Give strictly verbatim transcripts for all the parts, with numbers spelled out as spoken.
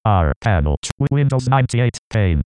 R panel. Windows ninety-eight pane.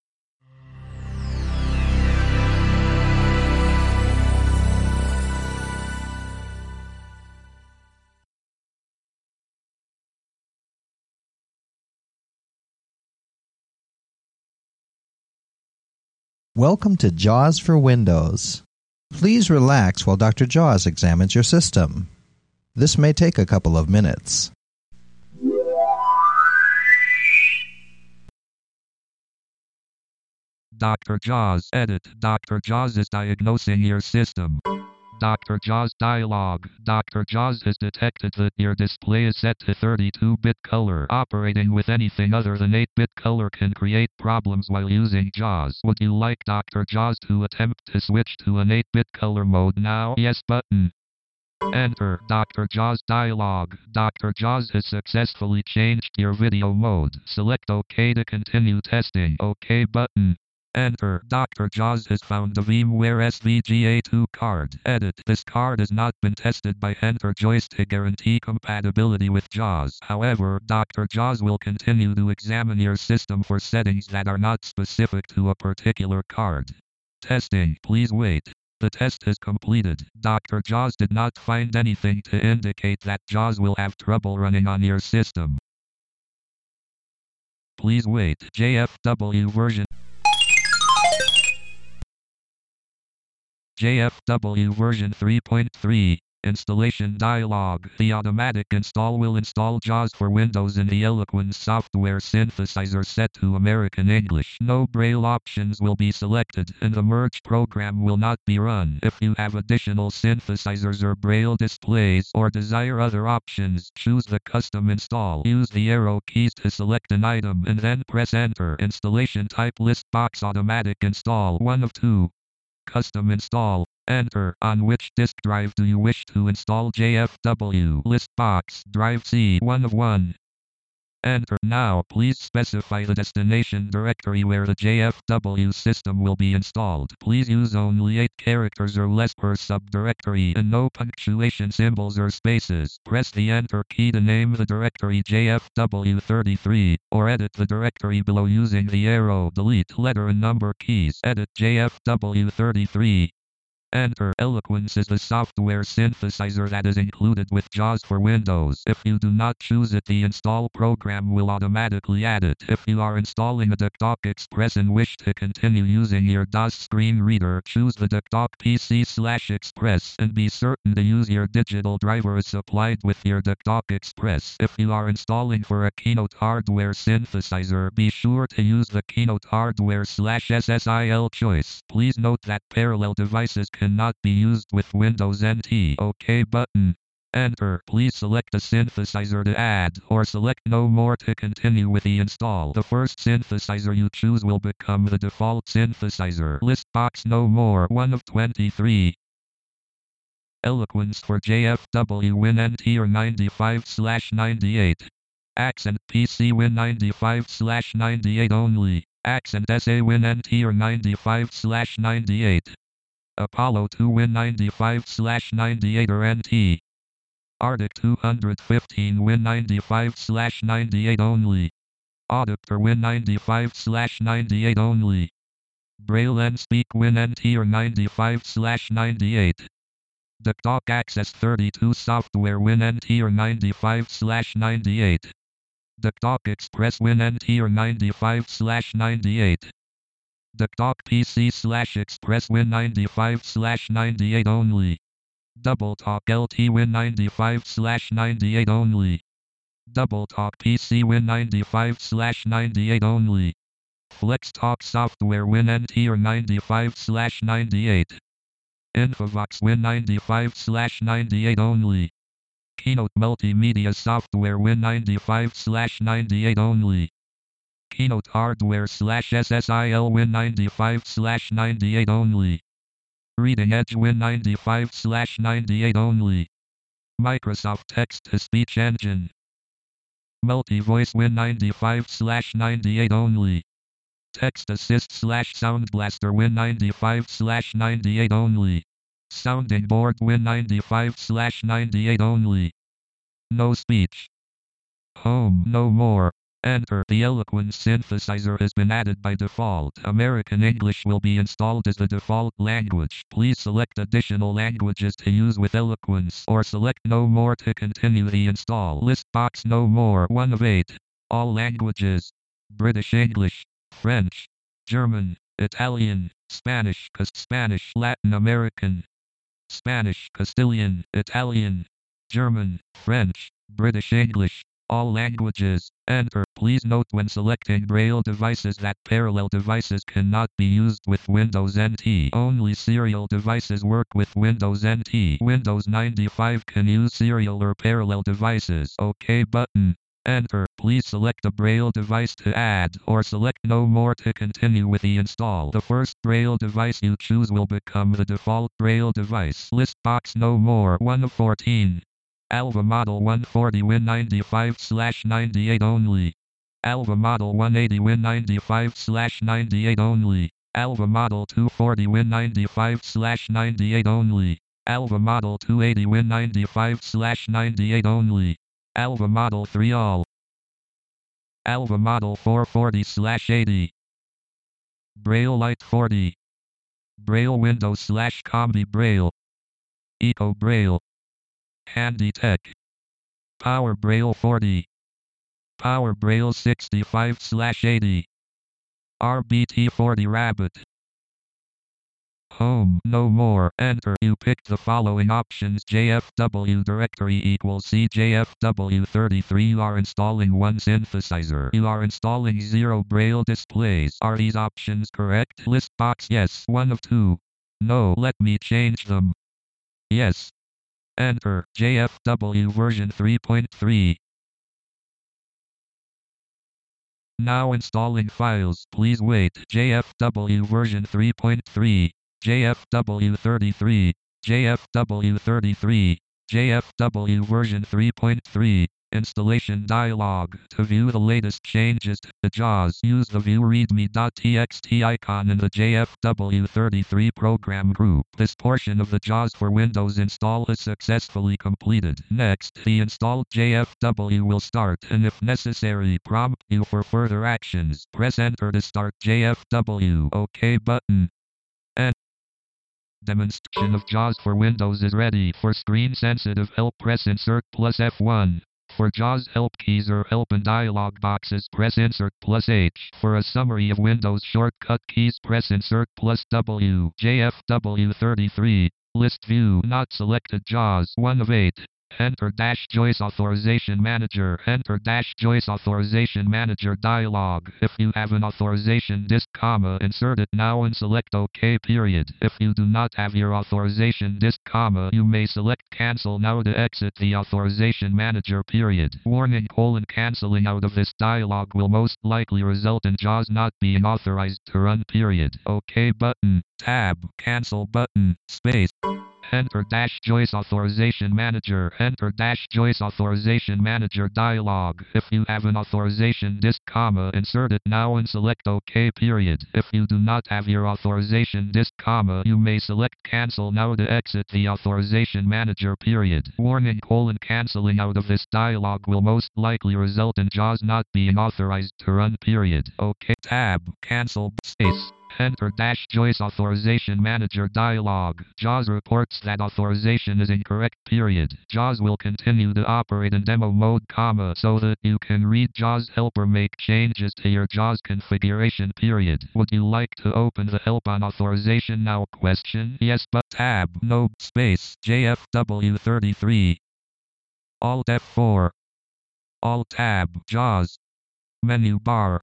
Welcome to JAWS for Windows. Please relax while Doctor JAWS examines your system. This may take a couple of minutes. Doctor JAWS edit. Doctor JAWS is diagnosing your system. Doctor JAWS dialog. Doctor JAWS has detected that your display is set to thirty-two bit color. Operating with anything other than eight bit color can create problems while using JAWS. Would you like Doctor JAWS to attempt to switch to an eight bit color mode now? Yes button. Enter. Doctor JAWS dialog. Doctor JAWS has successfully changed your video mode. Select OK to continue testing. OK button. Enter. Doctor JAWS has found the VMware S V G A two card. Edit. This card has not been tested by EnterJoys to guarantee compatibility with JAWS. However, Doctor JAWS will continue to examine your system for settings that are not specific to a particular card. Testing. Please wait. The test is completed. Doctor JAWS did not find anything to indicate that JAWS will have trouble running on your system. Please wait. J F W version J F W version three point three. Installation dialog. The automatic install will install JAWS for Windows in the Eloquence software synthesizer set to American English. No Braille options will be selected, and the merge program will not be run. If you have additional synthesizers or Braille displays, or desire other options, choose the custom install. Use the arrow keys to select an item and then press enter. Installation type list box automatic install. One of two. Custom install. Enter. On which disk drive do you wish to install J F W? List box. Drive C. one of one. Enter. Now, please specify the destination directory where the J F W system will be installed. Please use only eight characters or less per subdirectory and no punctuation symbols or spaces. Press the Enter key to name the directory J F W thirty-three, or edit the directory below using the arrow, delete, letter and number keys. Edit J F W thirty-three. Enter. Eloquence is the software synthesizer that is included with JAWS for Windows. If you do not choose it, the install program will automatically add it. If you are installing a DuckDuck Express and wish to continue using your DOS screen reader, choose the DuckDuck P C slash Express and be certain to use your digital driver as supplied with your DuckDuck Express. If you are installing for a Keynote hardware synthesizer, be sure to use the Keynote hardware slash S S I L choice. Please note that parallel devices cannot be used with Windows N T. OK button. Enter. Please select a synthesizer to add, or select no more to continue with the install. The first synthesizer you choose will become the default synthesizer. List box no more. one of twenty-three. Eloquence for J F W Win N T or ninety-five slash ninety-eight. Accent P C Win ninety-five slash ninety-eight only. Accent S A Win N T or ninety-five slash ninety-eight. Apollo two Win ninety-five slash ninety-eight or N T. Arctic two fifteen Win ninety-five slash ninety-eight only. Audapter Win ninety-five slash ninety-eight only. Braille and Speak Win N T or ninety-five slash ninety-eight. DuckDuck Access thirty-two Software Win N T or ninety-five slash ninety-eight. DuckDuck Express Win N T or ninety-five slash ninety-eight. DuckDuck P C slash Express Win ninety-five slash ninety-eight only. DoubleTalk L T Win ninety-five slash ninety-eight only. DoubleTalk P C Win ninety-five slash ninety-eight only. FlexTalk Software Win N T or ninety-five slash ninety-eight. Infovox Win ninety-five slash ninety-eight only. Keynote Multimedia Software Win ninety-five slash ninety-eight only. Keynote Hardware slash S S I L Win ninety-five slash ninety-eight only. Reading Edge Win ninety-five slash ninety-eight only. Microsoft Text-to-Speech Engine. Multi-Voice Win ninety-five slash ninety-eight only. Text Assist slash Sound Blaster Win ninety-five slash ninety-eight only. Sounding Board Win ninety-five slash ninety-eight only. No speech. Home no more. Enter. The Eloquence synthesizer has been added by default. American English will be installed as the default language. Please select additional languages to use with Eloquence or select no more to continue the install. List box no more. one of eight. All languages. British English, French, German, Italian, Spanish, Cas- Spanish, Latin American, Spanish, Castilian, Italian, German, French, British English, all languages. Enter. Please note when selecting Braille devices that parallel devices cannot be used with Windows N T. Only serial devices work with Windows N T. Windows ninety-five can use serial or parallel devices. OK button. Enter. Please select a Braille device to add, or select no more to continue with the install. The first Braille device you choose will become the default Braille device. List box no more. one of fourteen. Alva Model one forty Win ninety-five slash ninety-eight only. Alva Model one eighty Win ninety-five slash ninety-eight only. Alva Model two forty Win ninety-five slash ninety-eight only. Alva Model two eighty Win ninety-five slash ninety-eight only. Alva Model three all. Alva Model four forty slash eighty. Braille Lite forty. Braille Windows slash Combi Braille. Eco Braille. Handy Tech. Power Braille forty. Power Braille sixty-five slash eighty. R B T forty Rabbit. Home, no more. Enter. You picked the following options. J F W directory equals C J F W thirty-three. You are installing one synthesizer. You are installing zero Braille displays. Are these options correct? List box yes. one of two. No. Let me change them. Yes. Enter. J F W version three point three. Now installing files. Please wait. J F W version three point three. J F W thirty-three. J F W thirty-three. J F W version three point three. Installation dialog. To view the latest changes to the JAWS, use the view readme.txt icon in the J F W thirty-three program group. This portion of the JAWS for Windows install is successfully completed. Next, the installed J F W will start, and if necessary, prompt you for further actions. Press enter to start J F W. OK button. And demonstration of JAWS for Windows is ready. For screen-sensitive help, press insert plus F one. For JAWS help keys or help and dialog boxes, press insert plus H. For a summary of Windows shortcut keys, press insert plus W. J F W thirty-three. List view. Not selected JAWS. one of eight. Enter dash Joyce Authorization Manager. Enter dash Joyce Authorization Manager dialog. If you have an authorization disk, comma, insert it now and select OK period. If you do not have your authorization disk, comma, you may select cancel now to exit the authorization manager period. Warning: colon canceling out of this dialog will most likely result in JAWS not being authorized to run period. OK button. Tab. Cancel button. Space. Enter dash Joyce Authorization Manager. Enter dash Joyce Authorization Manager dialog. If you have an authorization disk, comma, insert it now and select OK period. If you do not have your authorization disk, comma, you may select cancel now to exit the authorization manager period. Warning: colon canceling out of this dialog will most likely result in JAWS not being authorized to run period. OK. Tab. Cancel. Space. Enter dash Joyce Authorization Manager dialog. JAWS reports that authorization is incorrect period. JAWS will continue to operate in demo mode, comma, so that you can read JAWS help or make changes to your JAWS configuration period. Would you like to open the help on authorization now? Question. Yes, but tab. No. Space. J F W thirty-three. Alt F four. Alt tab. JAWS. Menu bar.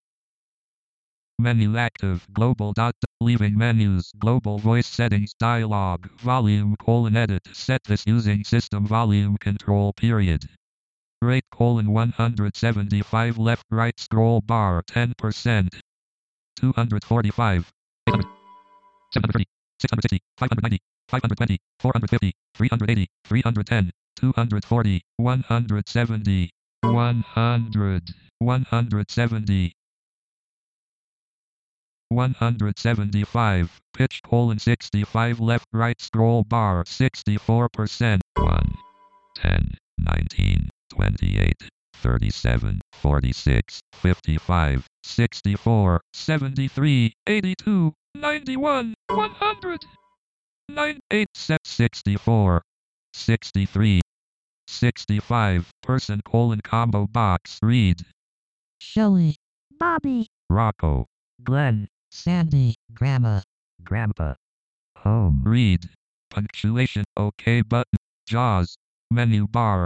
Menu active. Global dot. Leaving menus. Global voice settings dialog. Volume colon edit. Set this using system volume control period. Rate colon one hundred seventy-five. Left right scroll bar ten percent. two hundred forty-five. eight hundred. seven hundred thirty. six hundred sixty. five hundred ninety. five hundred twenty. four hundred fifty. three hundred eighty. three hundred ten. two hundred forty. one hundred seventy. one hundred. one hundred seventy. one hundred seventy-five. Pitch colon sixty-five. Left right scroll bar sixty-four percent. one. ten. nineteen. twenty-eight. thirty-seven, forty-six, fifty-five, sixty-four, seventy-three, eighty-two, ninety-one, one hundred, nine, eight, sixty-four, sixty-three, sixty-five, person colon combo box, read, Shelly, Bobby, Rocco, Glenn, Sandy, Grandma, Grandpa, Home, read, punctuation, OK button, JAWS, menu bar,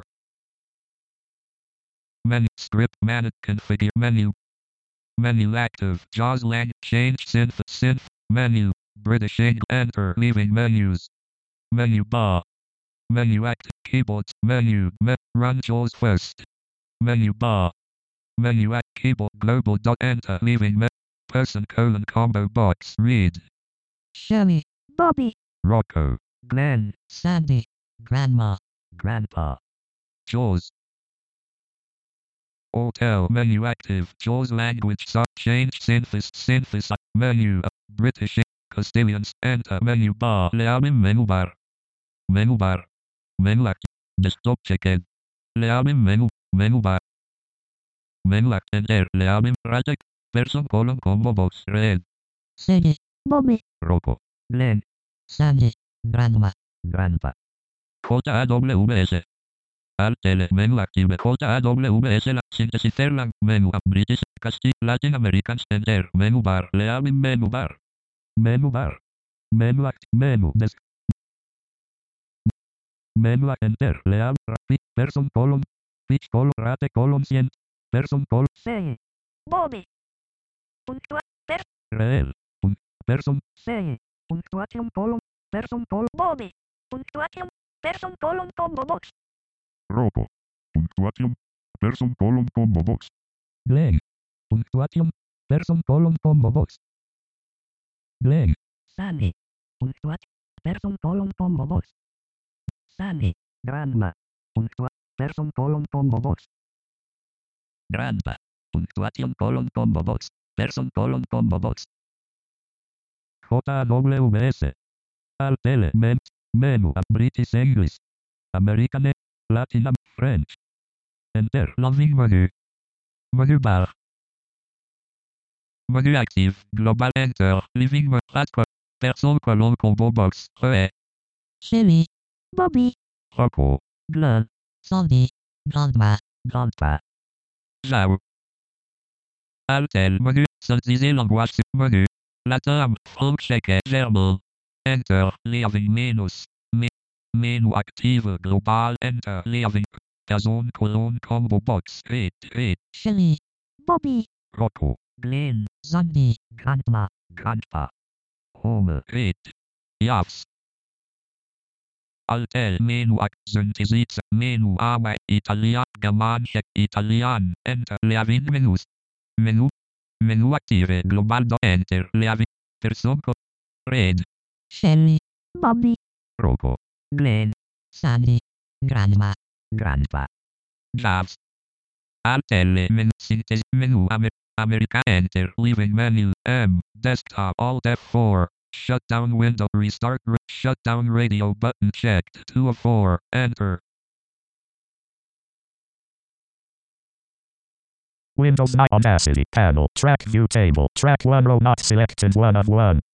menu, script, manage, configure, menu, menu active, JAWS lang, change, synth, synth, menu, British English, enter, leaving menus, menu bar, menu active, keyboards, menu, me, run JAWS first, menu bar, menu act, keyboard, global dot, enter, leaving me, person colon combo box, read, Shelly, Bobby, Rocco, Glenn, Sandy, Grandma, Grandpa, JAWS, Hotel, menu active, JAWS language, sub, change, synthesis, synthesis, menu, uh, British, Castilians, enter, menu bar, leaving menu bar, menu bar, menu act, desktop checked, leaving menu, menu bar, menu act, enter, leaving project, person colon combo box, red, Sandy, Bobby, Rocco, Glenn, Sandy, Grandma, Grandpa, J A W S, Alt L, menu active, J A W S, la, síntesis lang, menu, uh, British, Castilian, Latin Americans, enter, menu bar, leaving menu bar, menu bar, menu act, menu, desk, menu act, enter, leave, rapid, person colon, pitch colon, rate colon, cien, person colon, Sandy, Bobby, puntua, per, reel, un, person, Sandy, puntuación colon, person colon, Bobby, puntuación, person colon combo box, Rocco, puntuación, person colon combo box, Glenn, puntuación, person colon combo box, Glenn, Sandy, puntuación, person colon combo box, Sandy, Grandma, puntua, person colon combo box, Grandpa, puntuación colon combo box, person colon combo box, J A W S, Alt Element, menu, British English, American, Latin, French, enter, loving menu, menu bar, menu active, global, enter, living menu, hardcore, person colon combo box, re, Shelly, Bobby, Rocco, Glenn, Sandy, Grandma, Grandpa, Jao, Altel, menu, synthétiser langage, menu, latin, franc check, germain, enter, leaving menus, me, menu active, global, enter, leaving, person colon combo box, eight, eight, Shelly, Bobby, Rocco, Glenn, Sandy, Grandma, Grandpa, Home, eight, Yaps, Altel, menu act, synthesis, menu, ama, Italian, Germanisch, Italian, enter, leaving menus, menu, menu active, global, do, enter, leaving, person, co- red, Shelly, Bobby, Rocco, Glenn, Sandy, Grandma, Grandpa, Jobs, Altel, menu, synthesis, menu, Amer- America, enter, leaving menu, M, desktop, Alt F four, shut down window, restart, r- shut down radio button checked, two of four, enter, Windows nine Audacity panel. Track view table. Track one row not selected one of one.